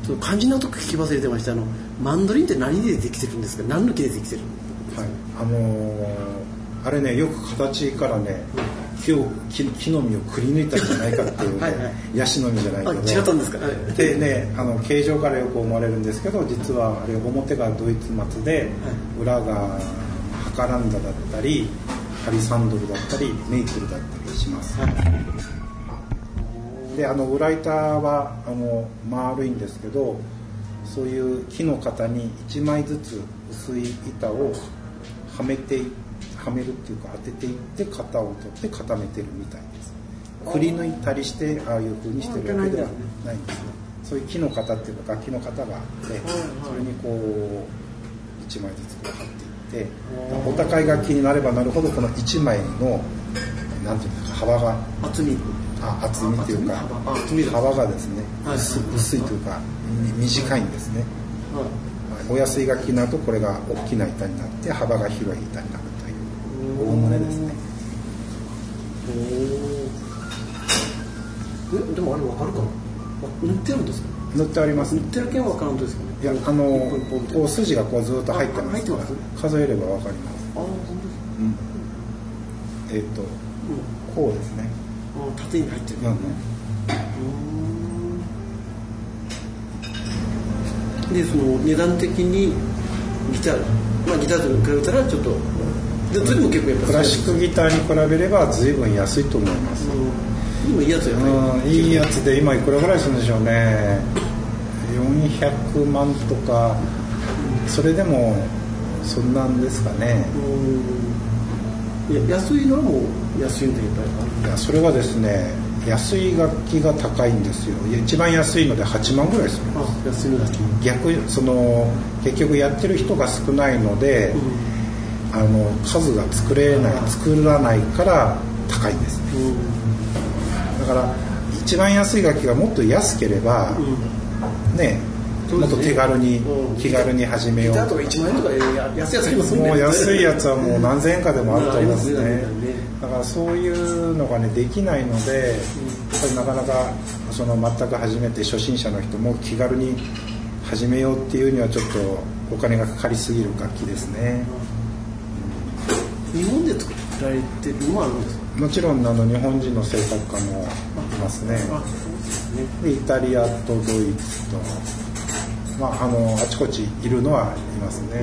ちょっと肝心なとこ聞き忘れてました。マンドリンって何でできてるんですか？何の木でできてる？ はい、あれね、よく形からね、木の実をくり抜いたんじゃないかっていうねはい、はい、ヤシの実じゃないけど、 違ったんですか？ でね、形状からよく思われるんですけど、実はあれ表がドイツ松で、はい、裏がハカランダだったりハリサンドルだったりメイプルだったりします、はい、で裏板は丸いんですけど、そういう木の型に1枚ずつ薄い板をはめるっていうか当てていって型を取って固めてるみたいです。くり抜いたりしてああいう風にしてるわけではないんですね。そういう木の型っていうか楽器の型があって、それにこう1枚ずつこう貼っていって、お高い楽器になればなるほどこの1枚のなんていうか幅が厚みっていうか幅がですね、薄いというか短いんですね。お安い楽器になるとこれが大きな板になって幅が広い板になるというおおむねですね。 でもあれ分かるかな？塗ってるんですか？塗ってあります。 塗ってる件は分からんとですかね？ いやこう筋がこうずっと入ってますから数えれば分かります。ああ本当ですか？こうですね。 縦に入ってる。でその値段的にギターと比べたらちょっとでそれも結構やっぱクラシックギターに比べれば随分安いと思います。 今いいやつやね。 いいやつで今いくらぐらいするんでしょうね。400万とかそれでもそんなんですかね。 いや安いのはもう安いんでいっぱい。 いやそれはですね、安い楽器が高いんですよ。一番安いので8万ぐらいするんです。 安い楽器。 結局やってる人が少ないので、数が作らないから高いんです、だから一番安い楽器がもっと安ければ、ね、もっと手軽に、気軽に始めよう。 ギターとか1万円とか安いやつありますもんね。 もう安いやつはもう何千円かでもあると思いますね。だからそういうのがねできないので、やっぱりなかなか全く初めて初心者の人も気軽に始めようっていうにはちょっとお金がかかりすぎる楽器ですね。 日本で作られてるのもあるんですか？ もちろん日本人の製作家もいますね。でイタリアとドイツと、あちこちいるのはいますね。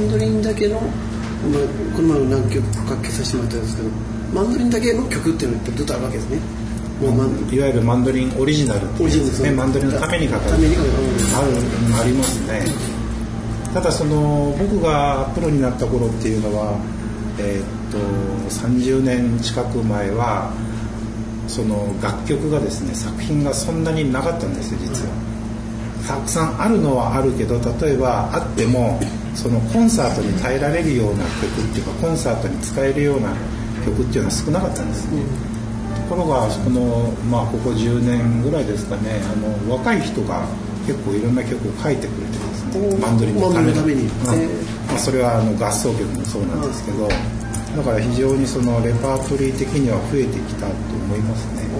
ンドリンだけの、この前も何曲かけさせてもらったんですけど、マンドリンだけの曲っていうのがずっとあるわけですね。 いわゆるマンドリンオリジナルっていうですね、マンドリンのために書かれてありますね。ただその僕がプロになった頃っていうのは、30年近く前はその楽曲がですね、作品がそんなになかったんですよ実は。たくさんあるのはあるけど、例えばあってもそのコンサートに耐えられるような曲っていうか、コンサートに使えるような曲っていうのは少なかったんですね。ところがこの、ここ10年ぐらいですかね、若い人が結構いろんな曲を書いてくれてですね、マンドリンのために、それは合奏曲もそうなんですけど、だから非常にそのレパートリー的には増えてきたと思いますね。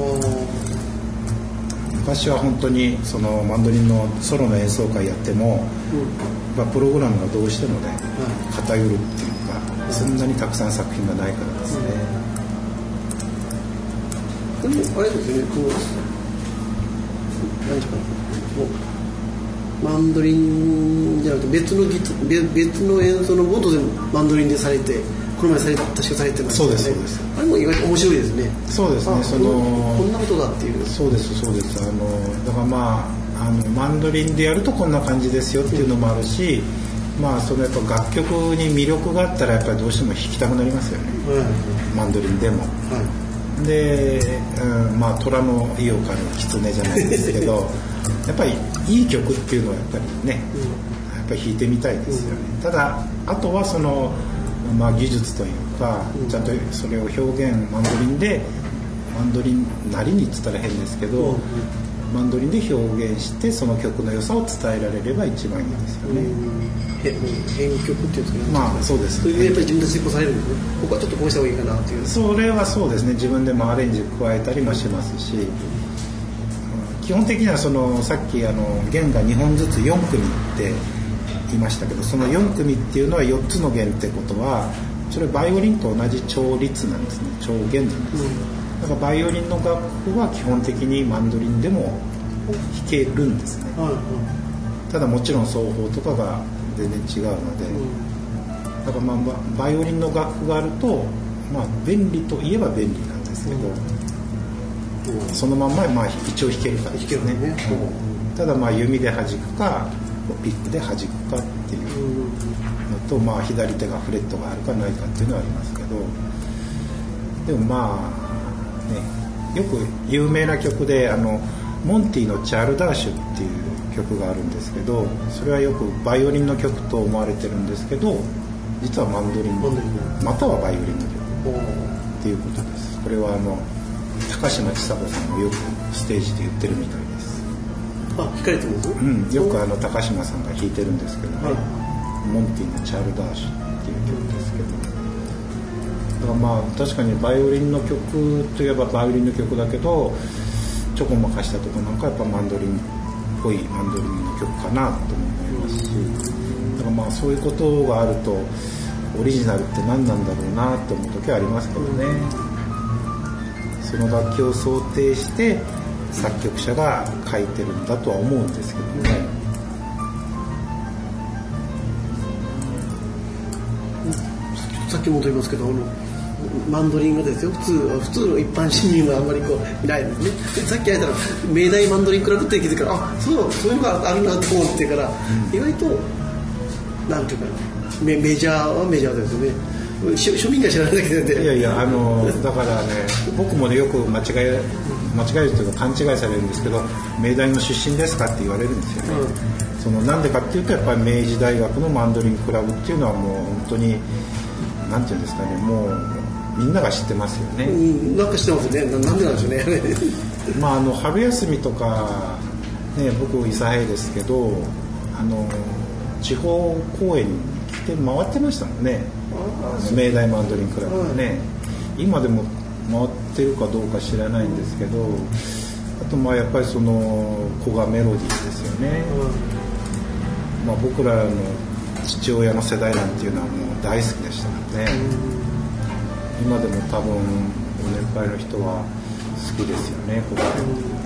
昔は本当にそのマンドリンのソロの演奏会やっても、プログラムがどうしてもね、偏るっていうか、そんなにたくさん作品がないからですね。 でもあれですよね、何ですか、マンドリンじゃなくて別の演奏のボードでマンドリンでされて、この前確かされてましたね。そうです。あれも意外と面白いですね。そうですね。こんなことだっていう。 そうです。だからマンドリンでやるとこんな感じですよっていうのもあるし、そのやっぱ楽曲に魅力があったらやっぱりどうしても弾きたくなりますよね。マンドリンでも。で、虎の意を狩る狐じゃないですけど、やっぱりいい曲っていうのはやっぱりね、やっぱり弾いてみたいですよね。ただあとはその技術というか、ちゃんとそれを表現、マンドリンなりに言ったら変ですけど、マンドリンで表現してその曲の良さを伝えられれば一番いいですよね。 編曲っていうんですかね。 そうです。 それでやっぱり自分で成功されるんですね。僕はちょっとこうした方がいいかなっていう。 それはそうですね。自分でもアレンジ加えたりもしますし、基本的にはそのさっき弦が2本ずつ4組って言いましたけど、その4組っていうのは4つの弦ってことは、それバイオリンと同じ調律なんですね。調弦なんです。だからバイオリンの楽譜は基本的にマンドリンでも弾けるんですね。ただもちろん奏法とかが全然違うので、だからバイオリンの楽譜があると、便利といえば便利なんですけど、そのまんま一応弾けるからですね。ただ弓で弾くかピックで弾くかっていうのと、左手がフレットがあるかないかっていうのはありますけど、でもよく有名な曲でモンティのチャールダーシュっていう曲があるんですけど、それはよくバイオリンの曲と思われてるんですけど、実はマンドリンまたはバイオリンの曲っていうことです。これは高嶋ちさ子さんもよくステージで言ってるみたいです。 弾かれてます？ よく高嶋さんが弾いてるんですけどね、モンティのチャールダーシュっていう曲ですけど、だから確かにバイオリンの曲といえばバイオリンの曲だけど、ちょこまかしたとこなんかやっぱマンドリンっぽいマンドリンの曲かなと思いますし、だからそういうことがあるとオリジナルって何なんだろうなと思う時はありますけどね。その楽器を想定して作曲者が書いてるんだとは思うんですけどね。 さっき戻りますけど、マンドリンがですよ、普通の一般市民はあんまり見ないですね。さっき言ったら明大マンドリンクラブって聞いてから、そういうのがあるなと思ってから、意外となんていうかメジャーはメジャーですよね。庶民が知らないだけで。 いやだからね、僕もねよく間違えるというか勘違いされるんですけど、明大の出身ですかって言われるんですよね。なんでかっていうと、やっぱり明治大学のマンドリンクラブっていうのはもう本当になんていうんですかね、もうみんなが知ってますよね。 なんか知ってますね。なんでなんでしょうね。 春休みとかね、僕諫早ですけど、地方公演に来て回ってましたもんね。明大マンドリンクラブね、今でも回ってるかどうか知らないんですけど、あとやっぱりその古賀メロディーですよね。僕らの父親の世代なんていうのはもう大好きでしたからね。今でも多分ご年配の人は好きですよね、古賀メロディー。